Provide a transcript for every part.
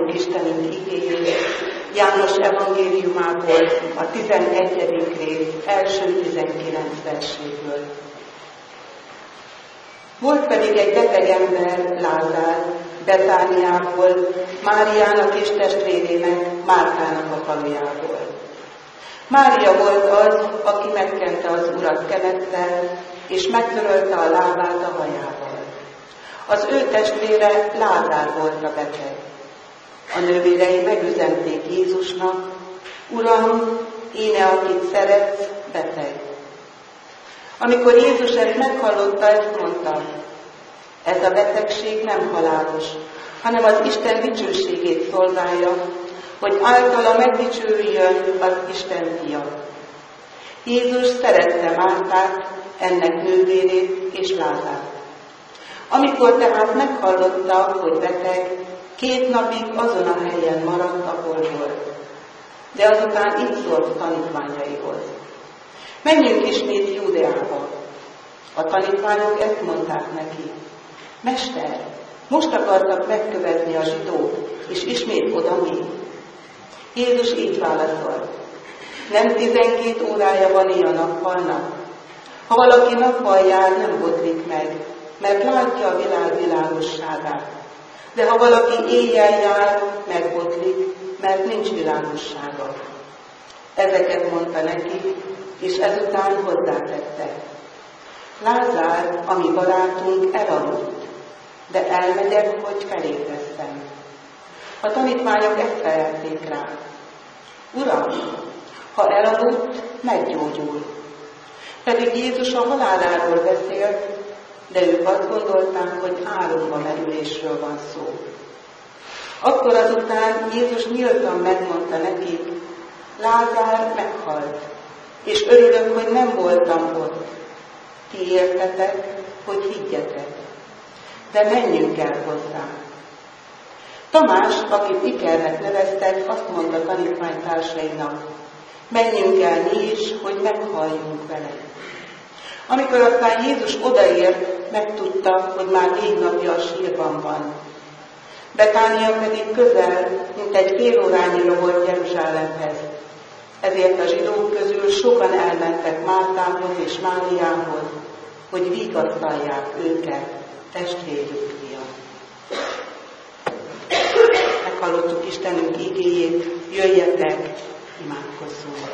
Halljuk Istenünk igéjét János evangéliumából, a 11. rész első 19 verséből. Volt pedig egy beteg ember, Lázár, Betániából, Máriának és testvérének, Mártának a falujából. Mária volt az, aki megkente az Urat kenettel, és megtörölte a lábát a hajával. Az ő testvére Lázár volt a beteg. A nővérei megüzenték Jézusnak: Uram, íme akit szeretsz, beteg. Amikor Jézus ezt meghallotta, ezt mondta: ez a betegség nem halálos, hanem az Isten dicsőségét szolgálja, hogy általa megdicsőüljön az Isten fia. Jézus szerette Mártát, ennek nővérét és Lázárt. Amikor tehát meghallotta, hogy beteg, 2 napig azon a helyen maradt, ahol volt. De azután így szólt tanítványaihoz: menjünk ismét Júdeába. A tanítványok ezt mondták neki: Mester, most akartak megkövetni a zsidók, és ismét oda mégy. Jézus így válaszolt: nem 12 órája van a nappalnak? Ha valaki nappal jár, nem botlik meg, mert látja a világ világosságát. De ha valaki éjjel jár, megbotlik, mert nincs világossága. Ezeket mondta neki, és ezután hozzátette: Lázár, a mi barátunk, elaludt, de elmegyek, hogy felébresztem. A tanítványok ezt felelték rá: Uram, ha elaludt, meggyógyul. Pedig Jézus a haláláról beszélt, de ők azt gondolták, hogy álomba merülésről van szó. Akkor azután Jézus nyíltan megmondta nekik: Lázár meghalt, és örülök, hogy nem voltam ott. Ti értetek, hogy higgyetek. De menjünk el hozzá. Tamás, akit Ikernek neveztek, azt mondta tanítványtársainak: menjünk el mi is, hogy meghalljunk vele. Amikor aztán Jézus odaért, megtudta, hogy már 4 napja a sírban van. Betánia pedig közel, mint egy fél órányira volt Jeruzsálemhez. Ezért a zsidók közül sokan elmentek Mártához és Máriához, hogy vigasztalják őket, testvérük miatt. Meghallottuk Istenünk igéjét, jöjjetek, imádkozzunk.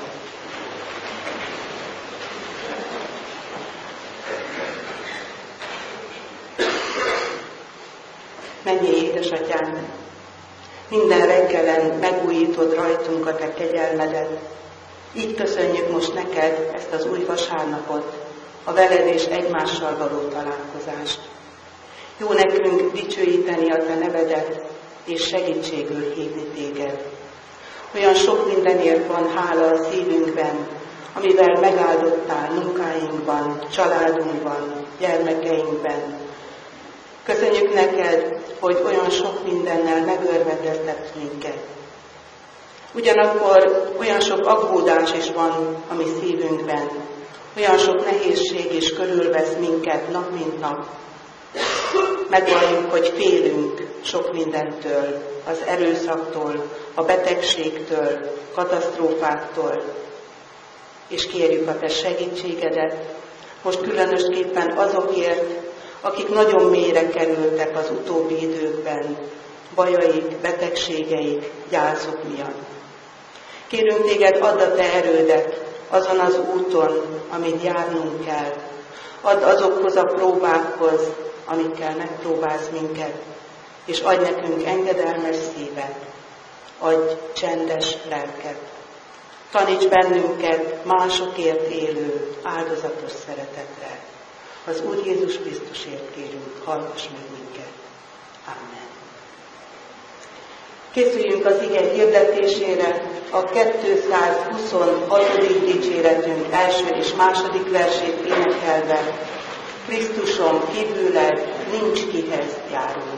Mennyei édesatyánk, minden reggelen megújítod rajtunk a te kegyelmedet. Így köszönjük most neked ezt az új vasárnapot, a veled és egymással való találkozást. Jó nekünk dicsőíteni a te nevedet, és segítségül hívni téged. Olyan sok mindenért van hála a szívünkben, amivel megáldottál munkáinkban, családunkban, gyermekeinkben. Köszönjük neked, hogy olyan sok mindennel megörvendeztetsz minket. Ugyanakkor olyan sok aggódás is van a mi szívünkben, olyan sok nehézség is körülvesz minket nap mint nap. Megvalljuk, hogy félünk sok mindentől, az erőszaktól, a betegségtől, katasztrófáktól, és kérjük a te segítségedet, most különösképpen azokért, akik nagyon mélyre kerültek az utóbbi időkben, bajaik, betegségeik, gyászok miatt. Kérünk téged, add a te erődet azon az úton, amit járnunk kell. Add azokhoz a próbákhoz, amikkel megpróbálsz minket, és adj nekünk engedelmes szívet, adj csendes lelket. Taníts bennünket másokért élő, áldozatos szeretetre. Az Úr Jézus Krisztusért kérünk, hallgass meg minket. Amen. Készüljünk az ige hirdetésére, a 226. dicséretünk első és második versét énekelve: Krisztuson kívüleg nincs kihez járulnom.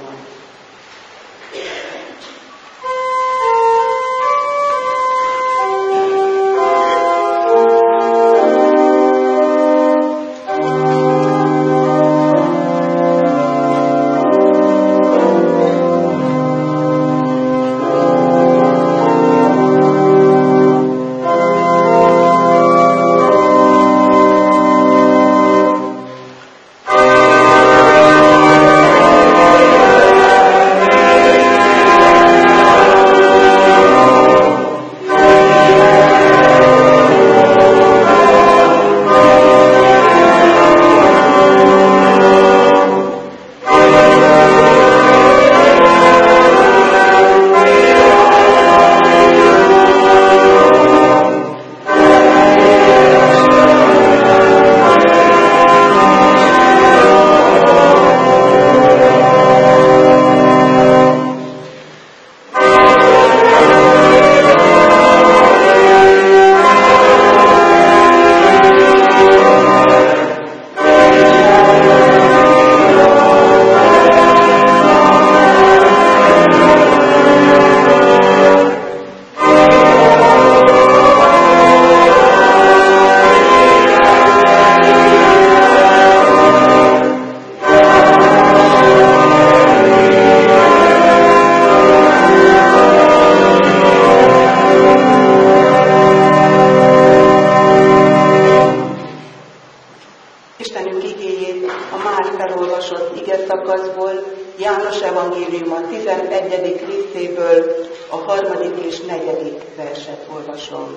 részéből a 3. és 4. verset olvasom.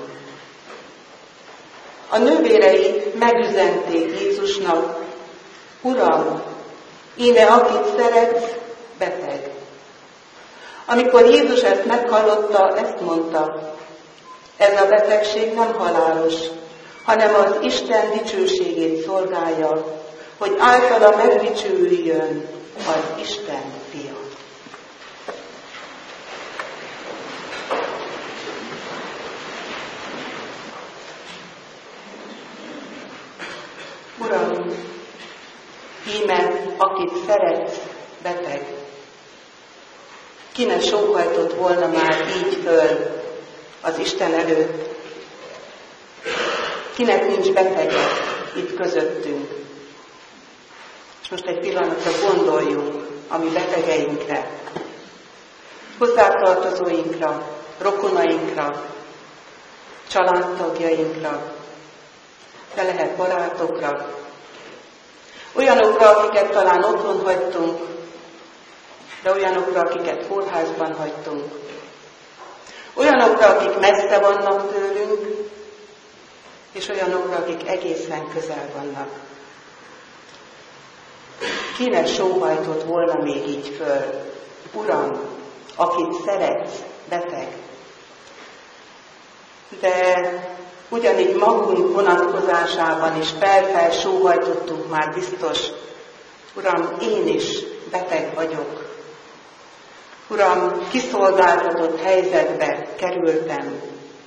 A nővérei megüzenték Jézusnak: Uram, íme akit szeretsz, beteg. Amikor Jézus ezt meghallotta, ezt mondta: ez a betegség nem halálos, hanem az Isten dicsőségét szolgálja, hogy általa megdicsőüljön az Isten fia. Uram, íme akit szeretsz, beteg. Ki ne sóhajtott volna már így föl az Isten előtt? Kinek nincs betege itt közöttünk? És most egy pillanatra gondoljunk a mi betegeinkre, hozzátartozóinkra, rokonainkra, családtagjainkra, de lehet barátokra, olyanokra, akiket talán otthon hagytunk, de olyanokra, akiket kórházban hagytunk, olyanokra, akik messze vannak tőlünk, és olyanokra, akik egészen közel vannak. Ki ne sóhajtott volna még így föl: Uram, akit szeretsz, beteg. De ugyanígy magunk vonatkozásában is fel-sóhajtottunk már biztos: Uram, én is beteg vagyok. Uram, kiszolgáltatott helyzetbe kerültem.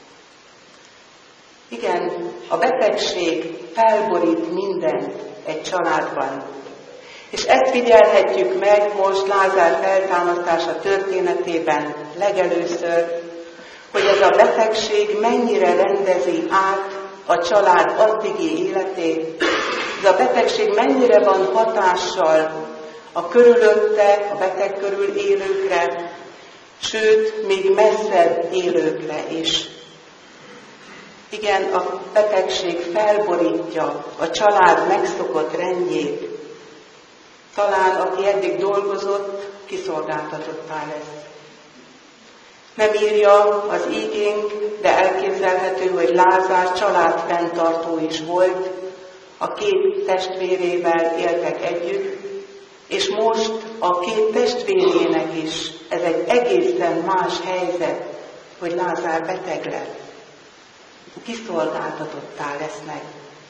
Igen, a betegség felborít mindent egy családban. És ezt figyelhetjük meg most Lázár feltámasztása történetében legelőször, hogy ez a betegség mennyire rendezi át a család addigi életét. Ez a betegség mennyire van hatással a körülötte, a beteg körül élőkre, sőt, még messzebb élőkre is. Igen, a betegség felborítja a család megszokott rendjét. Talán aki eddig dolgozott, kiszolgáltatottá lesz. Nem írja az ígénk, de elképzelhető, hogy Lázár családfenntartó is volt, a 2 testvérével éltek együtt, és most a 2 testvérének is ez egy egészen más helyzet, hogy Lázár beteg lett. Kiszolgáltatottá lesznek.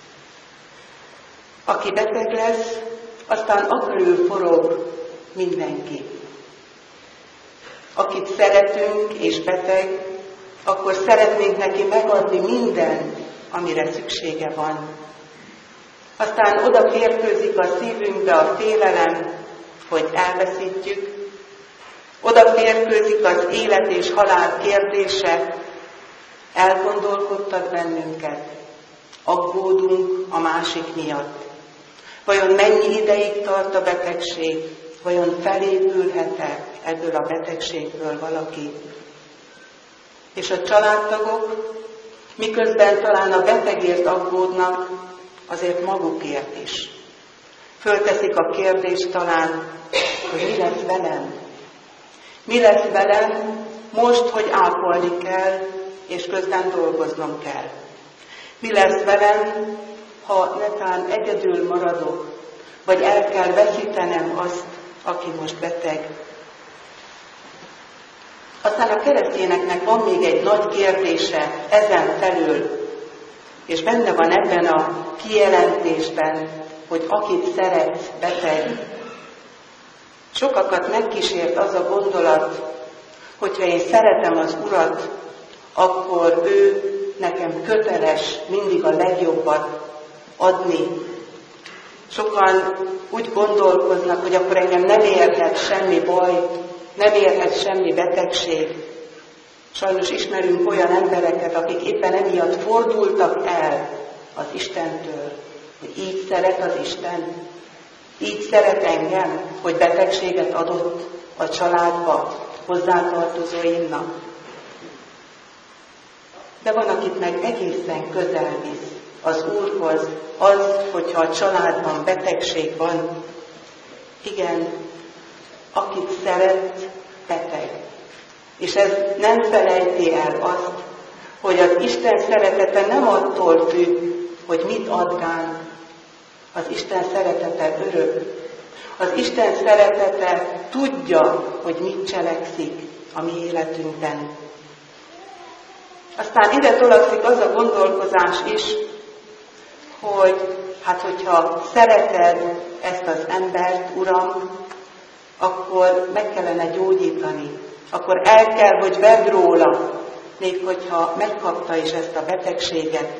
Aki beteg lesz, aztán akörül forog mindenki. Akit szeretünk és beteg, akkor szeretnénk neki megadni mindent, amire szüksége van. Aztán oda férkőzik a szívünkbe a félelem, hogy elveszítjük. Oda férkőzik az élet és halál kérdése, elgondolkodtat bennünket, aggódunk a másik miatt. Vajon mennyi ideig tart a betegség? Vajon felépülhet-e ebből a betegségből valaki? És a családtagok, miközben talán a betegért aggódnak, azért magukért is. Fölteszik a kérdést talán, hogy mi lesz velem? Mi lesz velem most, hogy ápolni kell, és közben dolgoznom kell? Mi lesz velem, ha netán egyedül maradok, vagy el kell veszítenem azt, aki most beteg? Aztán a keresztényeknek van még egy nagy kérdése ezen felül, és benne van ebben a kijelentésben, hogy akit szeretsz, beteg. Sokakat megkísért az a gondolat, hogyha én szeretem az Urat, akkor ő nekem köteles mindig a legjobbat adni. Sokan úgy gondolkoznak, hogy akkor engem nem érhet semmi baj, nem érhet semmi betegség. Sajnos ismerünk olyan embereket, akik éppen emiatt fordultak el az Istentől, hogy így szeret az Isten, így szeret engem, hogy betegséget adott a családba, hozzátartozóimnak. De van, akit meg egészen közel visz az Úrhoz, az, hogyha a családban betegség van. Igen, akit szeret, beteg. És ez nem felejti el azt, hogy az Isten szeretete nem attól függ, hogy mit ad ránk. Az Isten szeretete örök. Az Isten szeretete tudja, hogy mit cselekszik a mi életünkben. Aztán ide tolakszik az a gondolkozás is, hogy hogyha szereted ezt az embert, Uram, akkor meg kellene gyógyítani. Akkor el kell, hogy vedd róla, még hogyha megkapta is ezt a betegséget.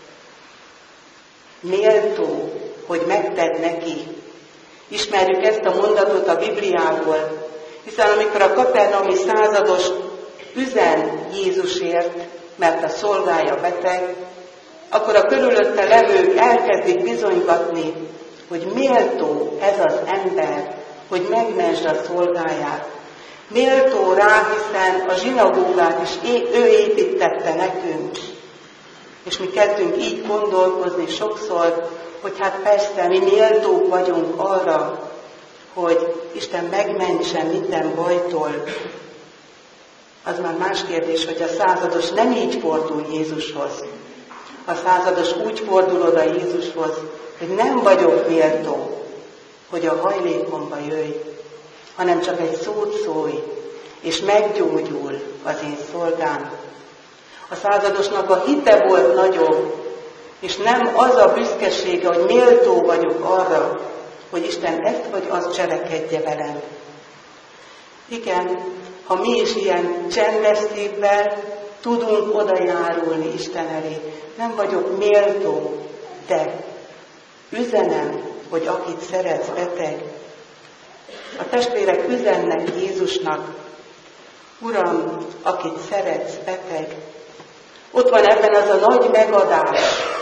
Méltó, hogy megtedd neki. Ismerjük ezt a mondatot a Bibliából, hiszen amikor a kapernaumi százados üzen Jézusért, mert a szolgája beteg, akkor a körülötte levők elkezdik bizonygatni, hogy méltó ez az ember, hogy megmentsd a szolgáját. Méltó rá, hiszen a zsinagógát is ő építette nekünk. És mi kezdünk így gondolkozni sokszor, hogy hát persze, mi méltók vagyunk arra, hogy Isten megmentsen minden bajtól. Az már más kérdés, hogy a százados nem így fordul Jézushoz. A százados úgy fordul oda Jézushoz, hogy nem vagyok méltó, hogy a hajlékomba jöjj, hanem csak egy szót szólj, és meggyógyul az én szolgám. A századosnak a hite volt nagyobb, és nem az a büszkesége, hogy méltó vagyok arra, hogy Isten ezt vagy azt cselekedje velem. Igen, ha mi is ilyen csendes szívvel tudunk odajárulni Isten elé, nem vagyok méltó, de üzenem, hogy akit szeretsz, beteg. A testvérek üzennek Jézusnak, Uram, akit szeretsz, beteg. Ott van ebben az a nagy megadás,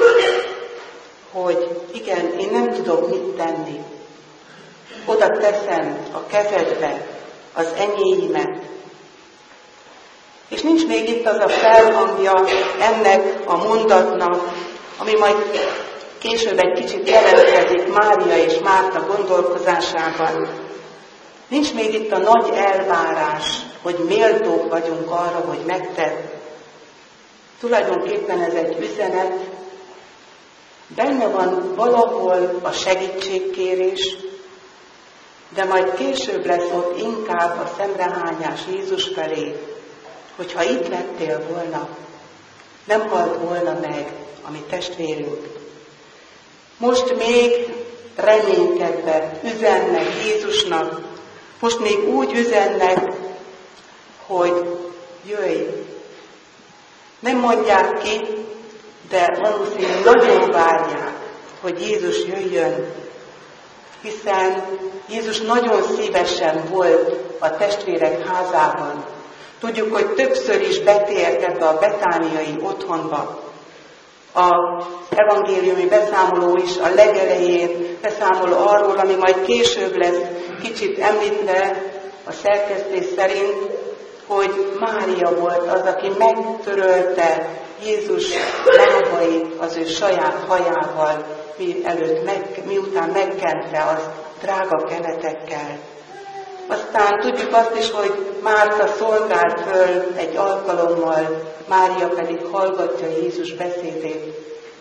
hogy igen, én nem tudok mit tenni. Oda teszem a kezedbe az enyéimet. És nincs még itt az a felhangja ennek a mondatnak, ami majd később egy kicsit jelentkezik Mária és Márta gondolkozásában. Nincs még itt a nagy elvárás, hogy méltók vagyunk arra, hogy megtedd. Tulajdonképpen ez egy üzenet, benne van valahol a segítségkérés, de majd később lesz ott inkább a szemrehányás Jézus felé, hogyha itt lettél volna, nem halt volna meg a mi testvérünk. Most még reménykedve üzennek Jézusnak, most még úgy üzennek, hogy jöjj. Nem mondják ki, de valószínűleg nagyon várják, hogy Jézus jöjjön, hiszen Jézus nagyon szívesen volt a testvérek házában. Tudjuk, hogy többször is betért ebbe a betániai otthonba. Az evangéliumi beszámoló is a legelején beszámol arról, ami majd később lesz kicsit említve a szerkesztés szerint, hogy Mária volt az, aki megtörölte Jézus lábait az ő saját hajával, miután megkente azt drága kenetekkel. Aztán tudjuk azt is, hogy Márta szolgált föl egy alkalommal, Mária pedig hallgatja Jézus beszédét.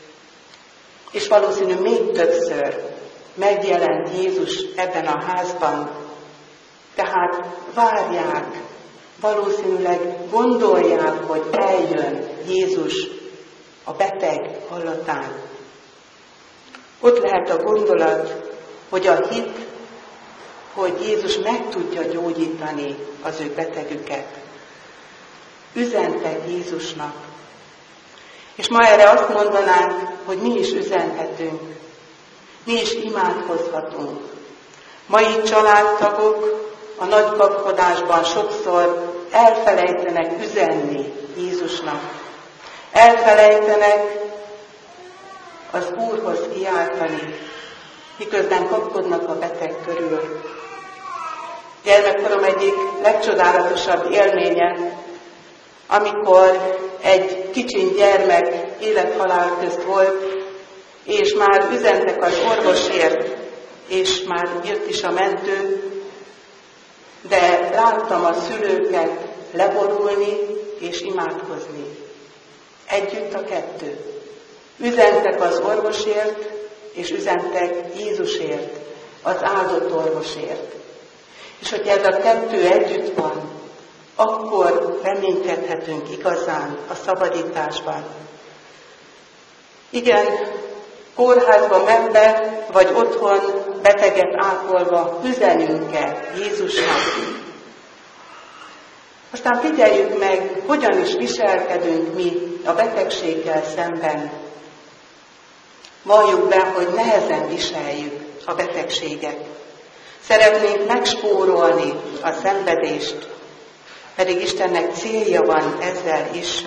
És valószínű még többször megjelent Jézus ebben a házban. Tehát várják, valószínűleg gondolják, hogy eljön Jézus a beteg hallatán. Ott lehet a gondolat, hogy a hit, hogy Jézus meg tudja gyógyítani az ő betegüket. Üzentek Jézusnak. És ma erre azt mondanánk, hogy mi is üzenhetünk. Mi is imádkozhatunk. Mai családtagok a nagy kapkodásban sokszor elfelejtenek üzenni Jézusnak. Elfelejtenek az Úrhoz kiáltani, miközben kapkodnak a beteg körül. Gyermekkorom egyik legcsodálatosabb élménye, amikor egy kicsin gyermek élet-halál közt volt, és már üzentek az orvosért, és már jött is a mentő, de láttam a szülőket, leborulni és imádkozni. Együtt a kettő. Üzentek az orvosért, és üzentek Jézusért, az áldott orvosért. És hogyha ez a kettő együtt van, akkor reménykedhetünk igazán a szabadításban. Igen, kórházba menve, vagy otthon beteget ápolva üzenünk-e Jézusnak? Aztán figyeljük meg, hogyan is viselkedünk mi a betegséggel szemben. Valljuk be, hogy nehezen viseljük a betegséget. Szeretnénk megspórolni a szenvedést, pedig Istennek célja van ezzel is.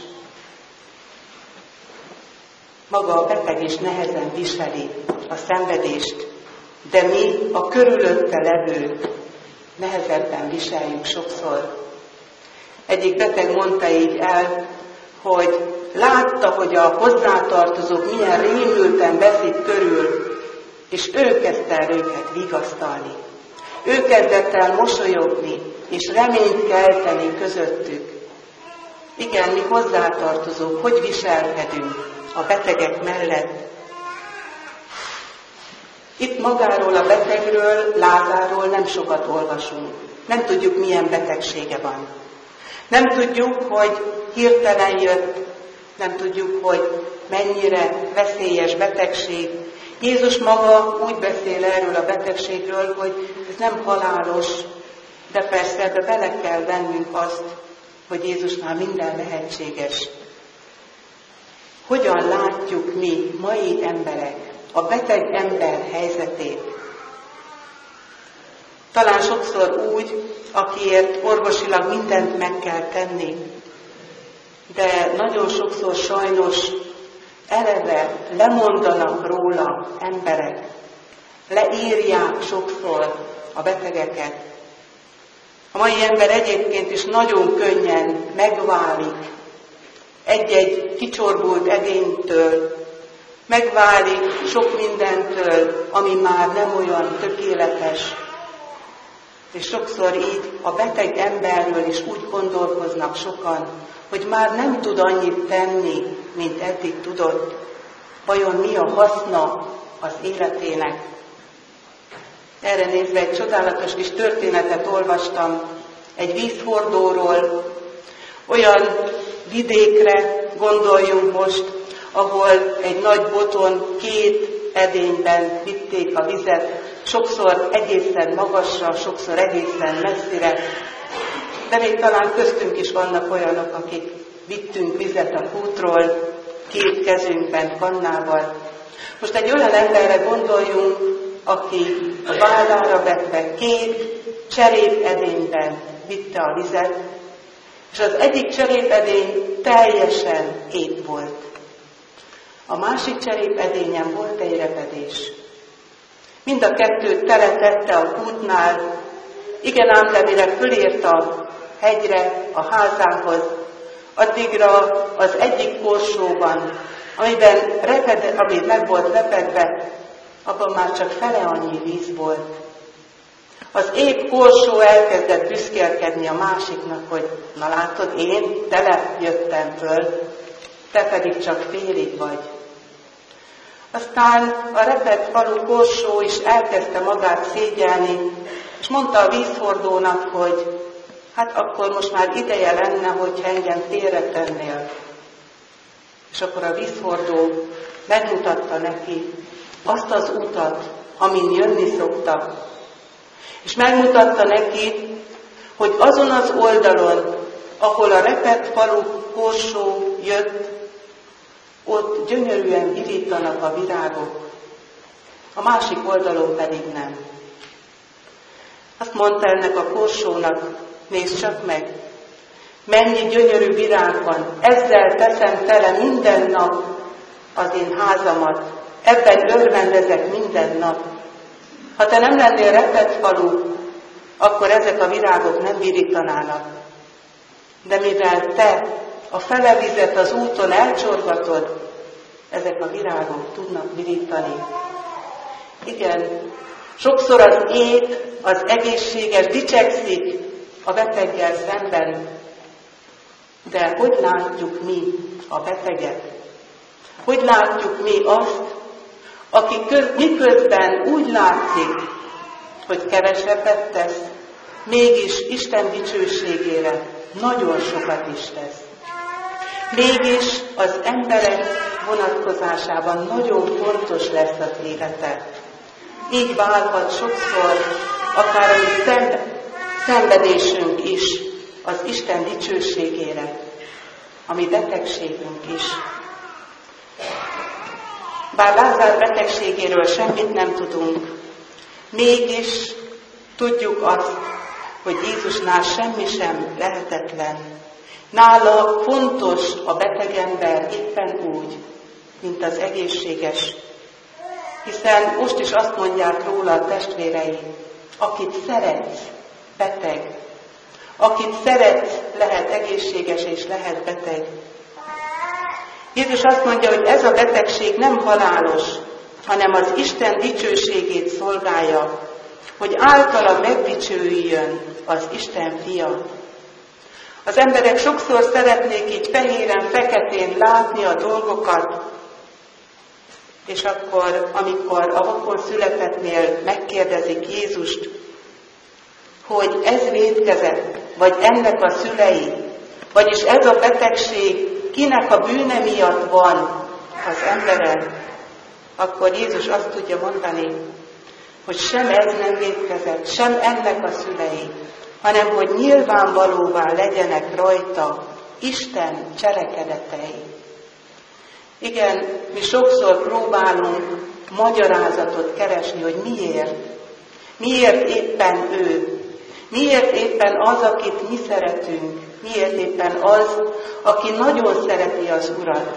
Maga a beteg is nehezen viseli a szenvedést, de mi, a körülötte levők, nehezebben viseljük sokszor. Egyik beteg mondta így el, hogy látta, hogy a hozzátartozók milyen rémülten veszik körül, és ő kezdte el őket vigasztalni. Ő kezdett el mosolyogni, és reményt kelteni közöttük. Igen, mi hozzátartozók, hogy viselkedünk a betegek mellett. Itt magáról a betegről, Lázárról nem sokat olvasunk. Nem tudjuk, milyen betegsége van. Nem tudjuk, hogy hirtelen jött, nem tudjuk, hogy mennyire veszélyes betegség. Jézus maga úgy beszél erről a betegségről, hogy ez nem halálos, de persze ebbe bele kell vennünk azt, hogy Jézusnál minden lehetséges. Hogyan látjuk mi, mai emberek, a beteg ember helyzetét? Talán sokszor úgy, akiért orvosilag mindent meg kell tenni, de nagyon sokszor sajnos eleve lemondanak róla emberek, leírják sokszor a betegeket. A mai ember egyébként is nagyon könnyen megválik egy-egy kicsorbult edénytől, megválik sok mindentől, ami már nem olyan tökéletes. És sokszor így a beteg emberről is úgy gondolkoznak sokan, hogy már nem tud annyit tenni, mint eddig tudott. Vajon mi a haszna az életének? Erre nézve egy csodálatos kis történetet olvastam egy vízhordóról. Olyan vidékre gondoljunk most, ahol egy nagy boton 2 edényben vitték a vizet, sokszor egészen magasra, sokszor egészen messzire, de még talán köztünk is vannak olyanok, akik vittünk vizet a kútról, 2 kezünkben kannával. Most egy olyan emberre gondoljunk, aki a vállára vetve 2 cserépedényben vitte a vizet, és az egyik cserépedény teljesen épp volt. A másik cserépedényen volt egy repedés. Mind a 2 teletette a kútnál, igen ám, de mire fölért a hegyre, a házához, addigra az egyik korsóban, ami meg volt repedve, abban már csak fele annyi víz volt. Az épp korsó elkezdett büszkélkedni a másiknak, hogy na látod, én tele jöttem föl, te pedig csak félig vagy. Aztán a repett falu korsó is elkezdte magát szégyelni, és mondta a vízhordónak, hogy hát akkor most már ideje lenne, hogy engem félretennél. És akkor a vízhordó megmutatta neki azt az utat, amin jönni szoktak. És megmutatta neki, hogy azon az oldalon, ahol a repett falu korsó jött, ott gyönyörűen virítanak a virágok, a másik oldalon pedig nem. Azt mondta ennek a korsónak, nézd csak meg, mennyi gyönyörű virág van, ezzel teszem tele minden nap az én házamat, ebben örvendezek minden nap. Ha te nem lennél repett falu, akkor ezek a virágok nem virítanának. De mivel te a fele vizet az úton elcsorgatod, ezek a virágok tudnak virítani. Igen, sokszor az ép, az egészséges dicsekszik a beteggel szemben, De hogy látjuk mi a beteget? Hogy látjuk mi azt, aki miközben úgy látszik, hogy kevesebbet tesz, mégis Isten dicsőségére nagyon sokat is tesz. Mégis az emberek vonatkozásában nagyon fontos lesz az élete. Így válhat sokszor akár a mi szenvedésünk is az Isten dicsőségére, a mi betegségünk is. Bár Lázár betegségéről semmit nem tudunk, mégis tudjuk azt, hogy Jézusnál semmi sem lehetetlen. Nála fontos a beteg ember éppen úgy, mint az egészséges. Hiszen most is azt mondják róla a testvérei, akit szeretsz, beteg. Akit szeretsz, lehet egészséges és lehet beteg. Jézus azt mondja, hogy ez a betegség nem halálos, hanem az Isten dicsőségét szolgálja, hogy általa megdicsőüljön az Isten fia. Az emberek sokszor szeretnék így fehéren, feketén látni a dolgokat, és akkor, amikor a vakon születettnél megkérdezik Jézust, hogy ez vétkezett, vagy ennek a szülei, vagyis ez a betegség kinek a bűne miatt van az emberen, akkor Jézus azt tudja mondani, hogy sem ez nem vétkezett, sem ennek a szülei, hanem hogy nyilvánvalóvá legyenek rajta Isten cselekedetei. Igen, mi sokszor próbálunk magyarázatot keresni, hogy miért. Miért éppen ő? Miért éppen az, akit mi szeretünk? Miért éppen az, aki nagyon szereti az Urat?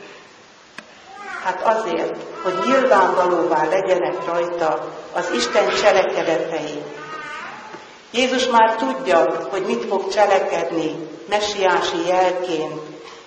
Hát azért, hogy nyilvánvalóvá legyenek rajta az Isten cselekedetei. Jézus már tudja, hogy mit fog cselekedni mesiási jelként,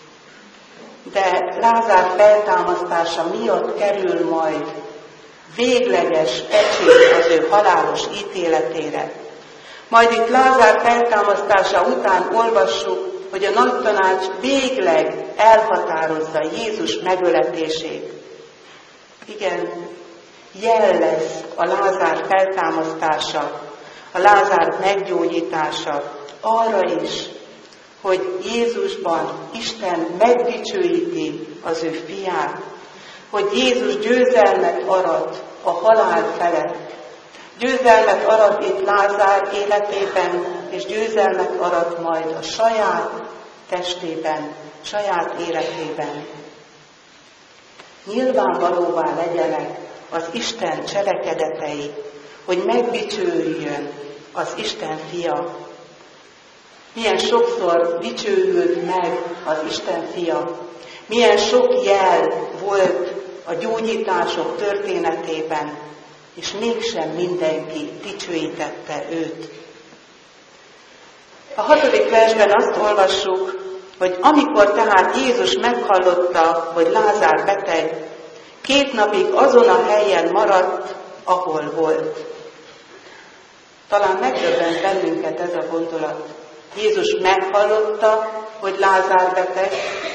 de Lázár feltámasztása miatt kerül majd végleges pecsét az ő halálos ítéletére. Majd itt Lázár feltámasztása után olvassuk, hogy a nagytanács végleg elhatározza Jézus megöletését. Igen, jel lesz a Lázár feltámasztása, a Lázár meggyógyítása arra is, hogy Jézusban Isten megdicsőíti az ő fiát, hogy Jézus győzelmet arat a halál felett. Győzelmet arat itt Lázár életében, és győzelmet arat majd a saját testében, saját életében. Nyilvánvalóvá legyenek az Isten cselekedetei, hogy megdicsőüljön az Isten fia. Milyen sokszor dicsőült meg az Isten fia, milyen sok jel volt a gyógyítások történetében, és mégsem mindenki dicsőítette őt. A 6. versben azt olvassuk, hogy amikor tehát Jézus meghallotta, hogy Lázár beteg, 2 napig azon a helyen maradt, ahol volt. Talán megdöbbent bennünket ez a gondolat. Jézus meghallotta, hogy Lázár beteg.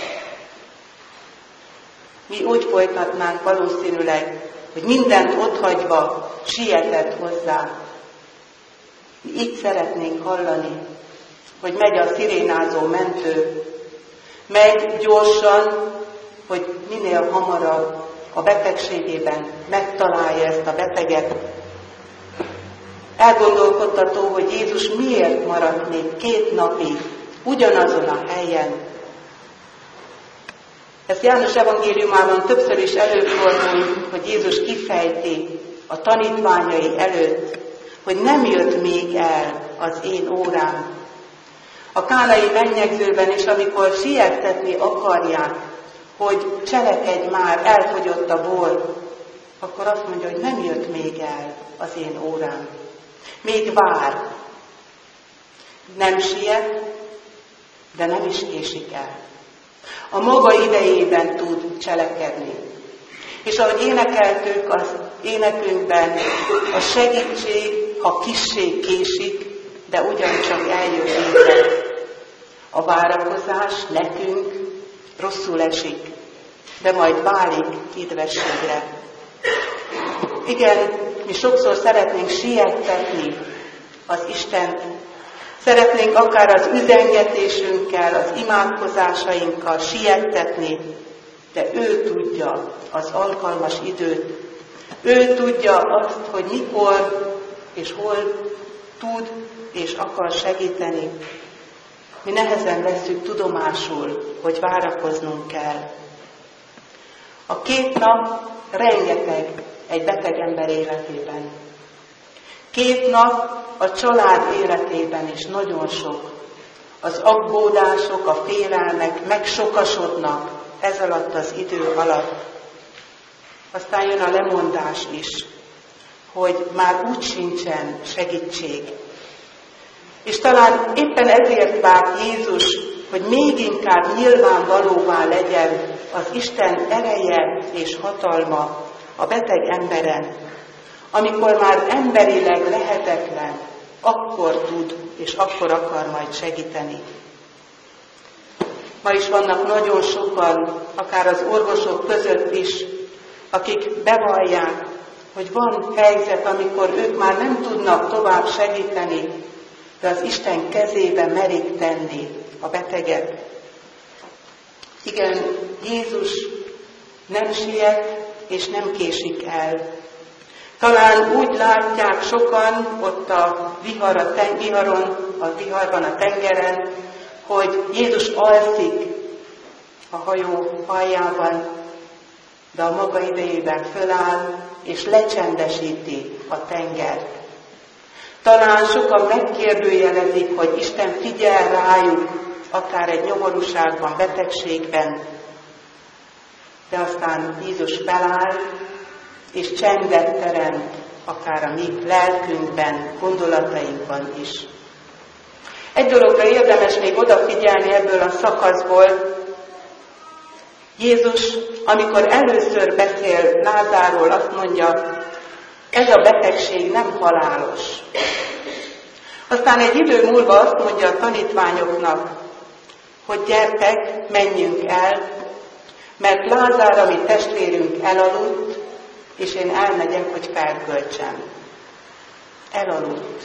Mi úgy folytatnánk valószínűleg, hogy mindent otthagyva sietett hozzá. Mi így szeretnénk hallani, hogy megy a szirénázó mentő, megy gyorsan, hogy minél hamarabb a betegségében megtalálja ezt a beteget. Elgondolkodtató, hogy Jézus miért maradt még 2 napig ugyanazon a helyen. Ez János evangéliumában többször is előfordul, hogy Jézus kifejti a tanítványai előtt, hogy nem jött még el az én órám. A kánai mennyegzőben is, amikor siettetni akarják, hogy cselekedj már, elfogyott a bor, akkor azt mondja, hogy nem jött még el az én órám. Még vár. Nem siet, de nem is késik el. A maga idejében tud cselekedni. És ahogy énekeltük az énekünkben, a segítség, ha kissé késik, de ugyancsak eljön végre. A várakozás nekünk rosszul esik, de majd válik édvességre. Igen, mi sokszor szeretnénk siettetni az Istent, szeretnénk akár az üzengetésünkkel, az imádkozásainkkal siettetni, de ő tudja az alkalmas időt. Ő tudja azt, hogy mikor és hol tud és akar segíteni. Mi nehezen vesszük tudomásul, hogy várakoznunk kell. A 2 nap rengeteg egy beteg ember életében. 2 nap a család életében is nagyon sok. Az aggódások, a félelmek megsokasodnak ez alatt az idő alatt. Aztán jön a lemondás is, hogy már úgy sincsen segítség. És talán éppen ezért várt Jézus, hogy még inkább nyilvánvalóvá legyen az Isten ereje és hatalma a beteg emberen, amikor már emberileg lehetetlen, akkor tud és akkor akar majd segíteni. Ma is vannak nagyon sokan, akár az orvosok között is, akik bevallják, hogy van helyzet, amikor ők már nem tudnak tovább segíteni, de az Isten kezébe merik tenni a beteget. Igen, Jézus nem siet és nem késik el. Talán úgy látják sokan ott a viharban, a tengeren, hogy Jézus alszik a hajó aljában, de a maga idejében föláll és lecsendesíti a tengert. Talán sokan megkérdőjelezik, hogy Isten figyel rájuk, akár egy nyomorúságban, betegségben, de aztán Jézus feláll, és csendet teremt, akár a mi lelkünkben, gondolatainkban is. Egy dologra érdemes még odafigyelni ebből a szakaszból. Jézus, amikor először beszél Lázárról, azt mondja, ez a betegség nem halálos. Aztán egy idő múlva azt mondja a tanítványoknak, hogy gyertek, menjünk el, mert Lázár, a mi testvérünk elaludt, és én elmegyek, hogy felköltsem. Elaludt.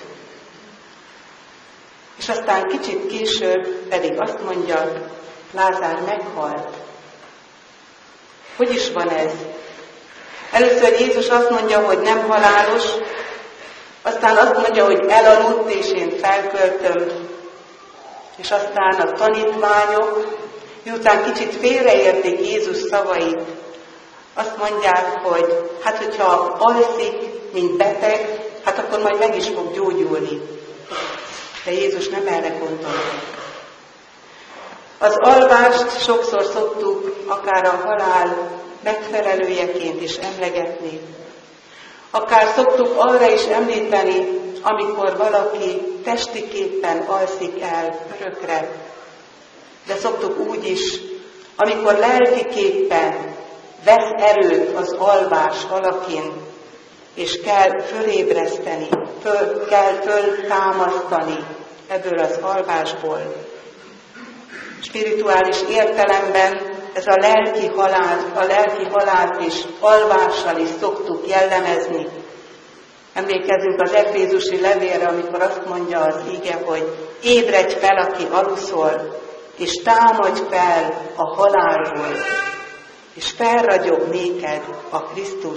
És aztán kicsit később pedig azt mondja, Lázár meghalt. Hogy is van ez? Először Jézus azt mondja, hogy nem halálos, aztán azt mondja, hogy elaludt, és én felköltöm, és aztán a tanítványok, miután kicsit félreértik Jézus szavait, azt mondják, hogy hát hogyha alszik, mint beteg, hát akkor majd meg is fog gyógyulni. De Jézus nem erre gondolt. Az alvást sokszor szoktuk akár a halál megfelelőjeként is emlegetni. Akár szoktuk arra is említeni, amikor valaki testiképpen alszik el örökre. De szoktuk úgy is, amikor lelkiképpen vesz erőt az alvás valakin, és kell fölébreszteni, kell föltámasztani ebből az alvásból. Spirituális értelemben ez a lelki halált is alvással is szoktuk jellemezni. Emlékezzünk az Efézusi levélre, amikor azt mondja az ige, hogy ébredj fel, aki aluszol, és támadj fel a halálból, és felragyog néked a Krisztus.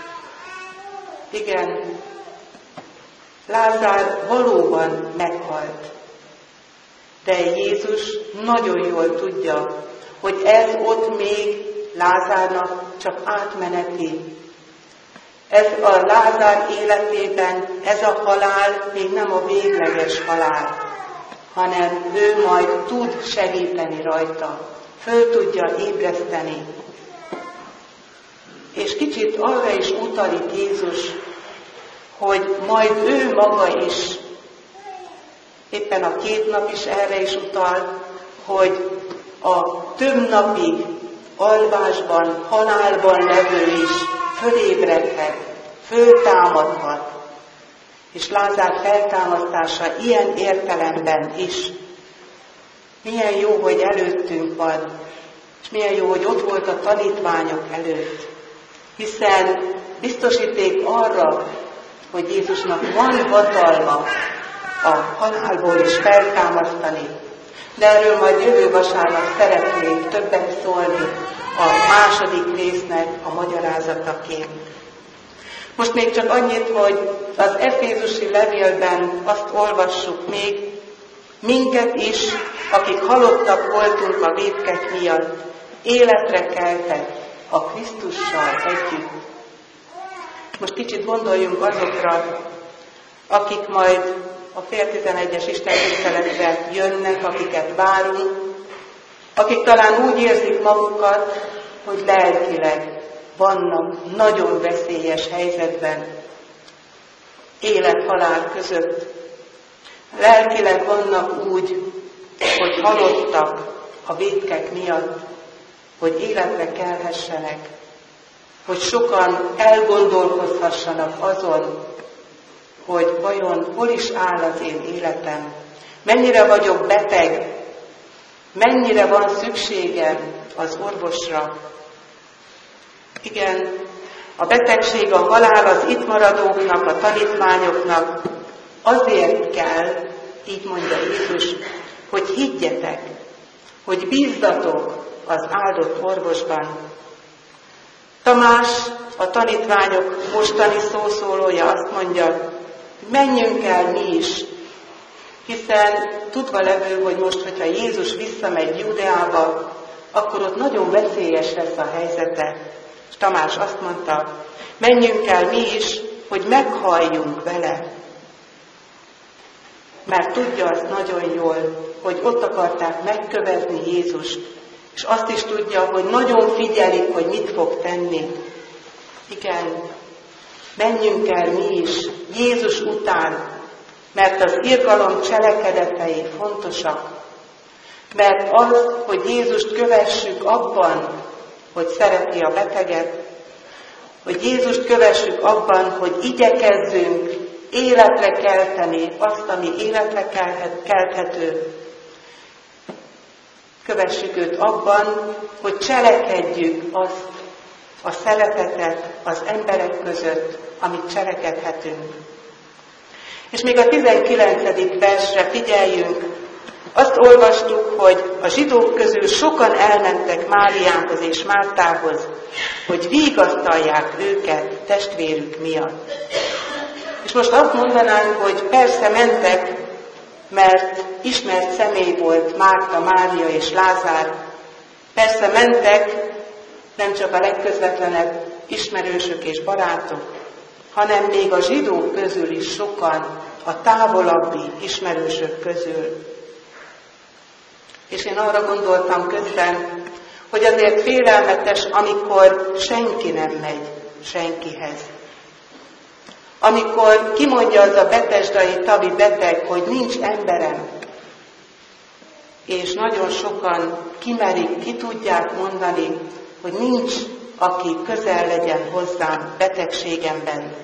Igen, Lázár valóban meghalt, de Jézus nagyon jól tudja, hogy ez ott még Lázárnak csak átmeneti. Ez a Lázár életében, ez a halál még nem a végleges halál, hanem ő majd tud segíteni rajta, föl tudja ébreszteni. És kicsit arra is utal itt Jézus, hogy majd ő maga is, éppen a 2 nap is erre is utal, hogy a több napig alvásban, halálban levő is fölébredhet, föltámadhat. És Lázár feltámasztása ilyen értelemben is Milyen jó, hogy előttünk van, és milyen jó, hogy ott volt a tanítványok előtt, hiszen biztosíték arra, hogy Jézusnak van hatalma a halálból is feltámasztani. De erről majd jövő vasárnap szeretnék többet szólni a második résznek a magyarázataként. Most még csak annyit, hogy az Efézusi levélben azt olvassuk még, minket is, akik halottak voltunk a vétkek miatt, életre keltett a Krisztussal együtt. Most kicsit gondoljunk azokra, akik majd a 10:30-es istentiszteletre jönnek, akiket várunk, akik talán úgy érzik magukat, hogy lelkileg vannak nagyon veszélyes helyzetben, élet-halál között. Lelkileg vannak úgy, hogy halottak a vétkek miatt, hogy életre kelhessenek, hogy sokan elgondolkozhassanak azon, hogy vajon hol is áll az én életem, mennyire vagyok beteg, mennyire van szükségem az orvosra. Igen, a betegség, a halál az itt maradóknak, a tanítványoknak azért kell, így mondja Jézus, hogy higgyetek, hogy bízzatok az áldott orvosban. Tamás, a tanítványok mostani szószólója azt mondja, menjünk el mi is, hiszen tudva levő, hogy most, hogyha Jézus visszamegy Judeába, akkor ott nagyon veszélyes lesz a helyzete. És Tamás azt mondta, menjünk el mi is, hogy meghalljunk vele. Mert tudja azt nagyon jól, hogy ott akarták megkövezni Jézust, és azt is tudja, hogy nagyon figyelik, hogy mit fog tenni. Igen, menjünk el mi is Jézus után, mert az irgalom cselekedetei fontosak. Mert az, hogy Jézust kövessük abban, hogy szereti a beteget, hogy Jézust kövessük abban, hogy igyekezzünk életre kelteni azt, ami életre kelthető. Kövessük őt abban, hogy cselekedjük azt a szeretetet az emberek között, amit cselekedhetünk. És még a 19. versre figyeljünk. Azt olvastuk, hogy a zsidók közül sokan elmentek Máriához és Mártához, hogy vigasztalják őket testvérük miatt. És most azt mondanánk, hogy persze mentek, mert ismert személy volt Márta, Mária és Lázár. Persze mentek, nem csak a legközvetlenebb ismerősök és barátok, hanem még a zsidók közül is sokan, a távolabbi ismerősök közül. És én arra gondoltam közben, hogy azért félelmetes, amikor senki nem megy senkihez. Amikor kimondja az a betesdai tavi beteg, hogy nincs emberem, és nagyon sokan kimerik, ki tudják mondani, hogy nincs, aki közel legyen hozzám betegségemben.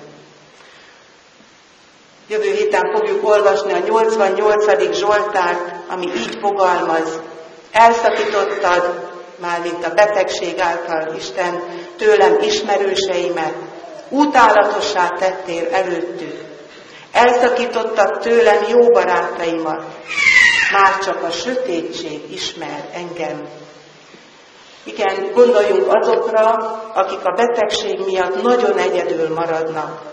Jövő héten fogjuk olvasni a 88. Zsoltárt, ami így fogalmaz. Elszakítottad, mármint a betegség által Isten, tőlem ismerőseimet, utálatossá tettél előttük. Elszakítottad tőlem jó barátaimat, már csak a sötétség ismer engem. Igen, gondoljunk azokra, akik a betegség miatt nagyon egyedül maradnak.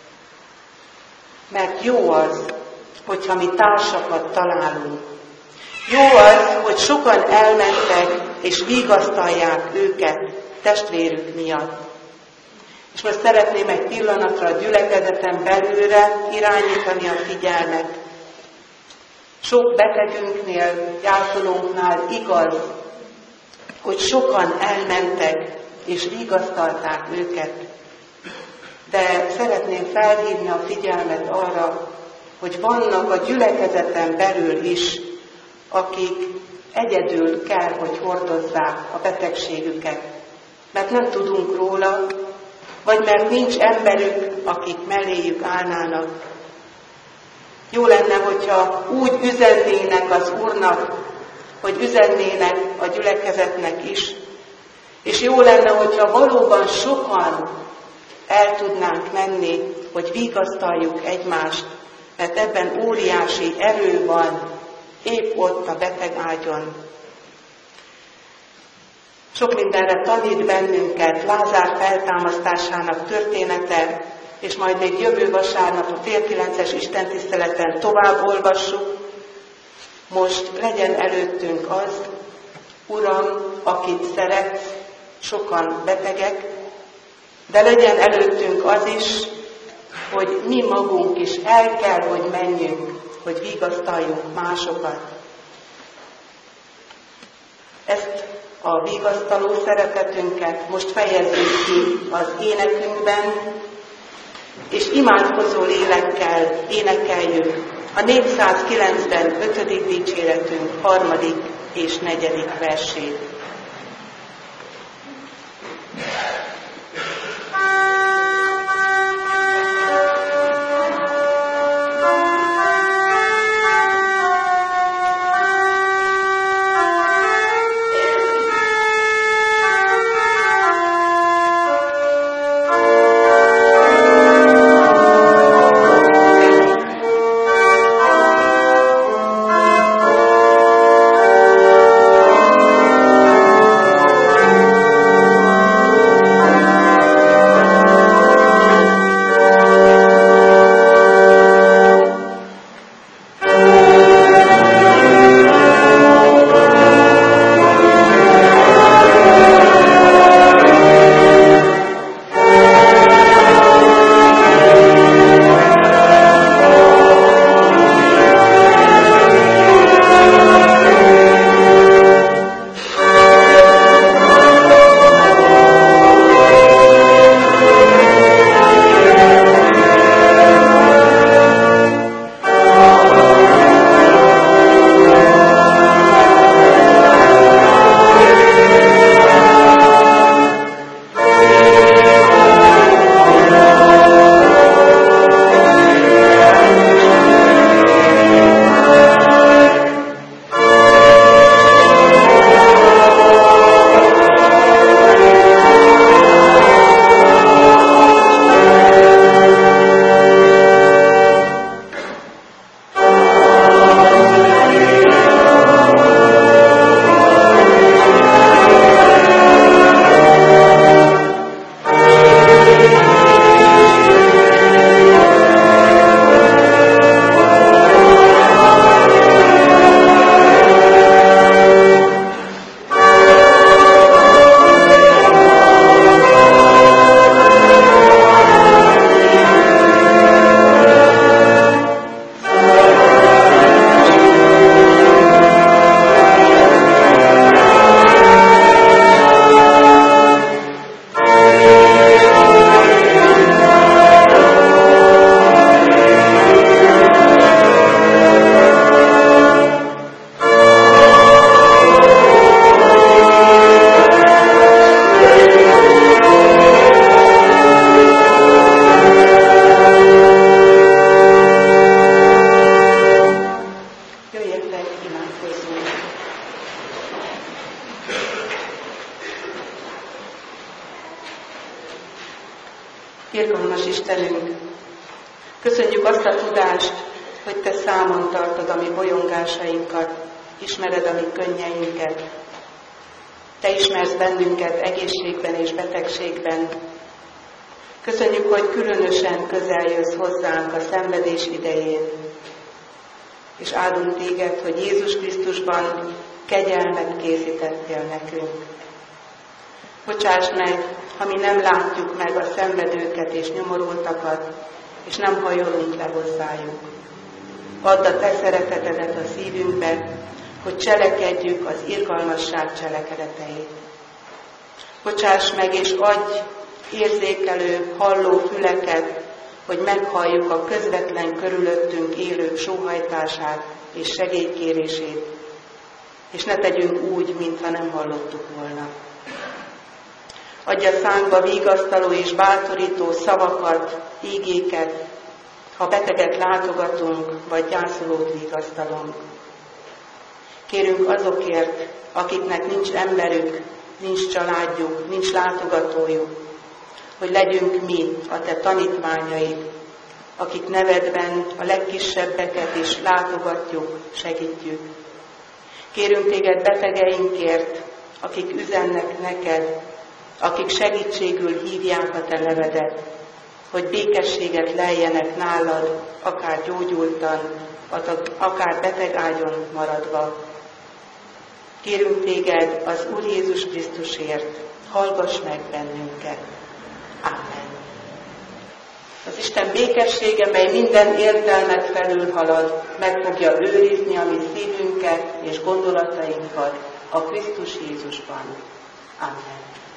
Mert jó az, hogyha mi társakat találunk. Jó az, hogy sokan elmentek és vigasztalják őket testvérük miatt. És most szeretném egy pillanatra a gyülekezeten belülre irányítani a figyelmet. Sok betegünknél, gyászolónknál igaz, hogy sokan elmentek és vigasztalták őket. De szeretném felhívni a figyelmet arra, hogy vannak a gyülekezeten belül is, akik egyedül kell, hogy hordozzák a betegségüket. Mert nem tudunk róla, vagy mert nincs emberük, akik melléjük állnának. Jó lenne, hogyha úgy üzennének az Úrnak, hogy üzennének a gyülekezetnek is, és jó lenne, hogyha valóban sokan el tudnánk menni, hogy vigasztaljuk egymást, mert ebben óriási erő van, épp ott a betegágyon. Sok mindenre tanít bennünket Lázár feltámasztásának története, és majd még jövő vasárnap a fél 9-es istentiszteleten tovább olvassuk. Most legyen előttünk az, Uram, akit szeretsz, sokan betegek, de legyen előttünk az is, hogy mi magunk is el kell, hogy menjünk, hogy vigasztaljunk másokat. Ezt a vigasztaló szeretetünket most fejezzük ki az énekünkben, és imádkozó lélekkel énekeljük a 495. dicséretünk 3. és 4. versét. Irgalmas Istenünk, köszönjük azt a tudást, hogy Te számon tartod a mi bolyongásainkat, ismered a mi könnyeinket. Te ismersz bennünket egészségben és betegségben. Köszönjük, hogy különösen közel jössz hozzánk a szenvedés idején. És áldunk Téged, hogy Jézus Krisztusban kegyelmet készítettél nekünk. Bocsáss meg, ha mi nem látjuk meg a szenvedőket és nyomorultakat, és nem hajolunk le hozzájuk. Add a Te szeretetedet a szívünkbe, hogy cselekedjük az irgalmasság cselekedeteit. Bocsáss meg, és adj érzékelő, halló füleket, hogy meghalljuk a közvetlen körülöttünk élők sóhajtását és segélykérését, és ne tegyünk úgy, mintha nem hallottuk volna. Adj a szánkba vigasztaló és bátorító szavakat, ígéket, ha beteget látogatunk, vagy gyászolót vigasztalunk. Kérünk azokért, akiknek nincs emberük, nincs családjuk, nincs látogatójuk, hogy legyünk mi, a te tanítványaid, akik nevedben a legkisebbeket is látogatjuk, segítjük. Kérünk téged betegeinkért, akik üzennek neked, akik segítségül hívják a te nevedet, hogy békességet leljenek nálad, akár gyógyultan, akár betegágyon maradva. Kérünk téged az Úr Jézus Krisztusért, hallgass meg bennünket. Amen. Az Isten békessége, mely minden értelmet felülhalad, meg fogja őrizni a mi szívünket és gondolatainkat a Krisztus Jézusban. Amen.